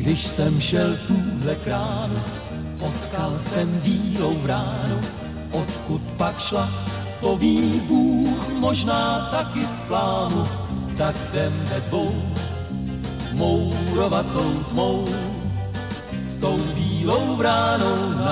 Když jsem šel tuhle kránu, potkal jsem bílou vránu. Odkud pak šla, to ví Bůh, možná taky z plánu. Tak jdem ve dvou, mourovatou tmou, s tou bílou vránou